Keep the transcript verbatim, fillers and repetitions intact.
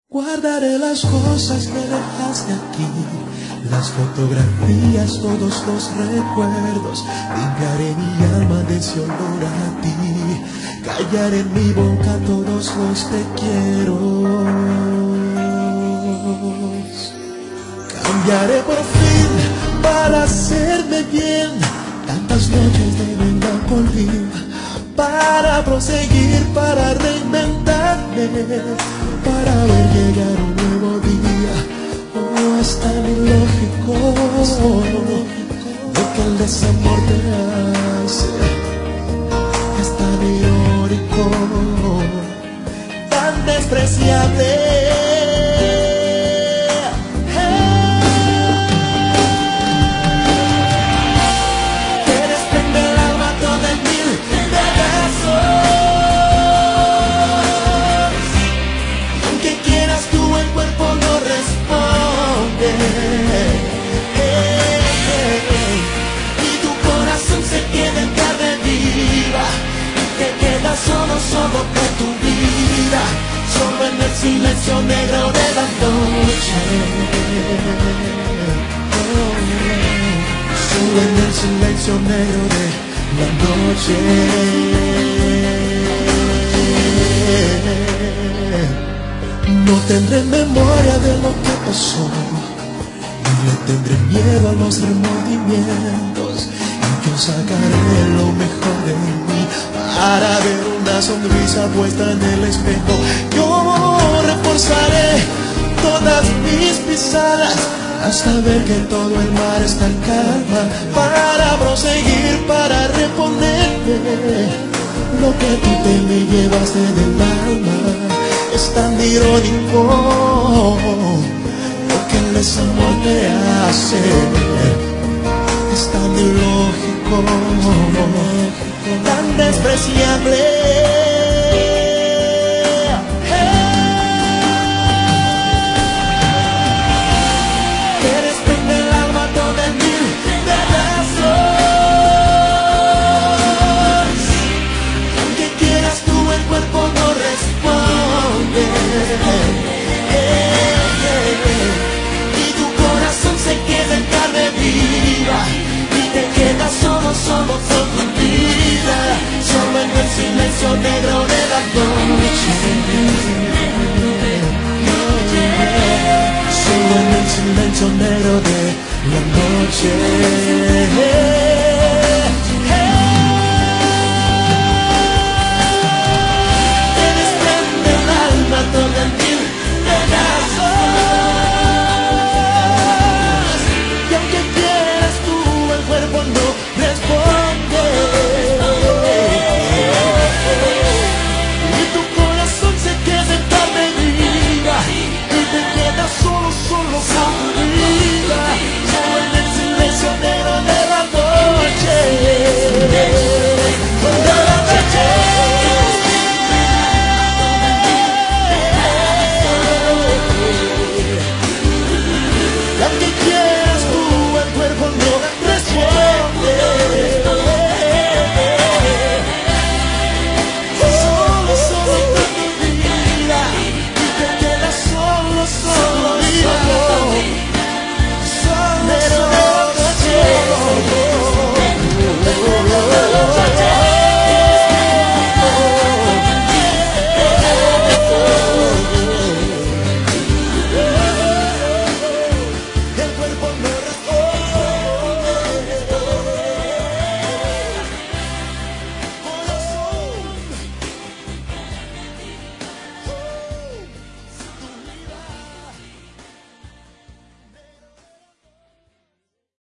Guardaré las cosas que dejaste aquí, las fotografías, todos los recuerdos. Limpiaré mi alma de ese olor a ti. Callaré en mi boca todos los te quiero. Cambiaré por fin para hacerme bien tantas noches de melancolía, para proseguir, para reinventarme, para ver llegar un nuevo día. Oh, es tan ilógico lo que el desamor te hace. Es tan irónico, tan despreciable. Solo que tu vida, solo en el silencio negro de la noche. Oh, solo en el silencio negro de la noche. No tendré memoria de lo que pasó, ni le tendré miedo a los remordimientos. Y yo sacaré lo mejor de mí para ver una sonrisa puesta en el espejo. Yo reforzaré todas mis pisadas hasta ver que todo el mar está en calma, para proseguir, para reponerme lo que tú te me llevaste del alma. Es tan irónico lo que el desamor te hace. Es tan ilógico, tan despreciable. Solo con tu vida, solo en el silencio negro de la noche. Solo en el silencio negro de la noche.